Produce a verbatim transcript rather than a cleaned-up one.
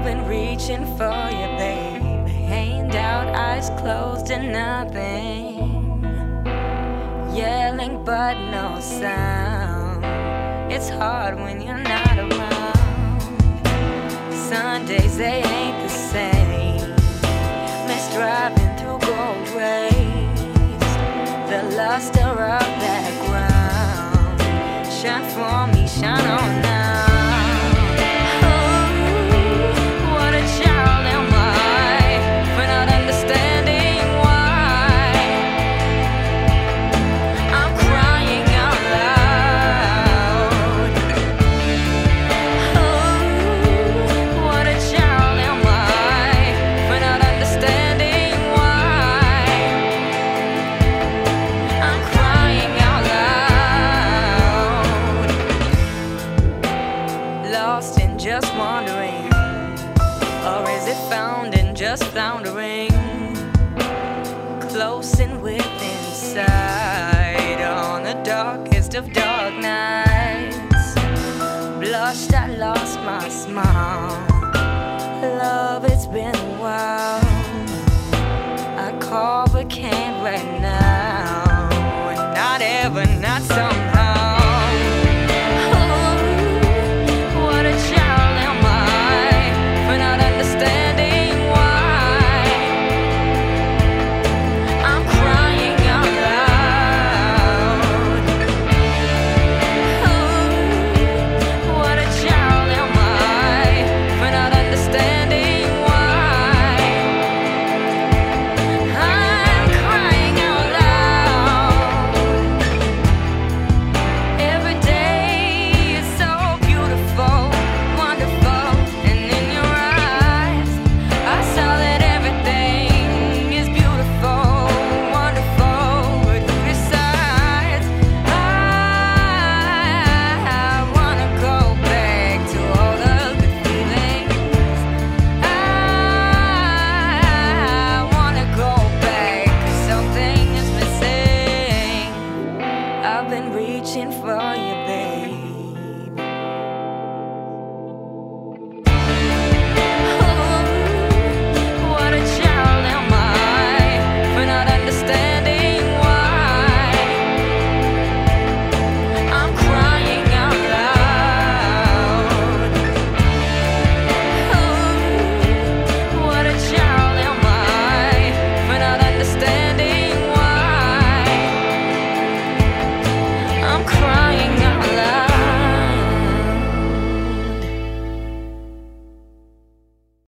I've been reaching for you, babe. Hand out, eyes closed and nothing. Yelling but no sound. It's hard when you're not around. Sundays, they ain't the same. Miss driving through gold rays. The luster of that ground. Shine for me, shine on now. Lost and just wandering, or is it found and just floundering? Close and within sight on the darkest of dark nights. Blushed, I lost my smile. Love, it's been a while. I call but can't right now.